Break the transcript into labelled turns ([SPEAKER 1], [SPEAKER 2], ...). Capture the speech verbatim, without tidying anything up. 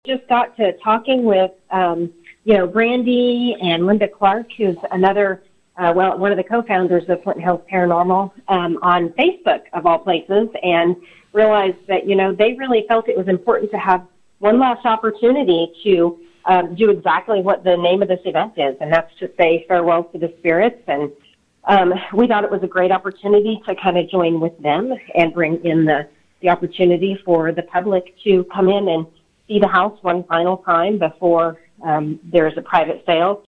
[SPEAKER 1] Just got to talking with, um, you know, Brandy and Linda Clark, who's another, uh, well, one of the co-founders of Flint Hills Paranormal, um, on Facebook, of all places, and realized that, you know, they really felt it was important to have one last opportunity to um, do exactly what the name of this event is, and that's to say farewell to the spirits. And um, we thought it was a great opportunity to kind of join with them and bring in the, the opportunity for the public to come in and see the house one final time before um, there's a private sale.